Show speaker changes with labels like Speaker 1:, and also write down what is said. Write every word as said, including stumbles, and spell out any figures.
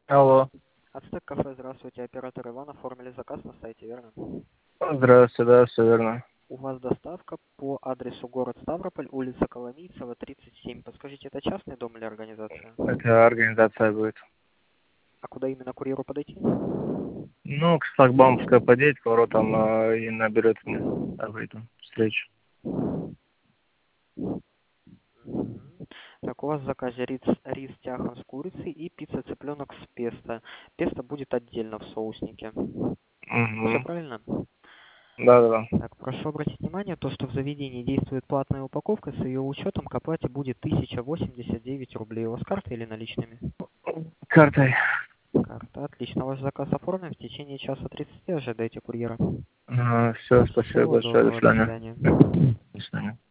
Speaker 1: Алло.
Speaker 2: Ацтек кафе, здравствуйте, оператор Иван, оформили заказ на сайте, верно?
Speaker 1: Здравствуйте, да, все верно.
Speaker 2: У вас доставка по адресу город Ставрополь, улица Коломийцева, тридцать семь. Подскажите, это частный дом или организация?
Speaker 1: Это организация будет.
Speaker 2: А куда именно курьеру подойти?
Speaker 1: Ну, к шлагбаумской подъедет, к воротам э, и наберет мне. А выйду. Встречу.
Speaker 2: Мгм. Так, у вас в заказе рис, рис тяхан с курицей и пицца цыпленок с песто. Песто будет отдельно в соуснике. Все
Speaker 1: Угу.
Speaker 2: правильно?
Speaker 1: Да-да-да.
Speaker 2: Так, прошу обратить внимание, то, что в заведении действует платная упаковка, с ее учетом к оплате будет тысяча восемьдесят девять рублей. У вас карта или наличными?
Speaker 1: Картой.
Speaker 2: Карта, отлично. Ваш заказ оформлен. В течение часа тридцати ожидайте курьера.
Speaker 1: все, спасибо
Speaker 2: Всего
Speaker 1: большое. До
Speaker 2: доброго, до
Speaker 1: свидания.
Speaker 2: свидания.
Speaker 1: До свидания.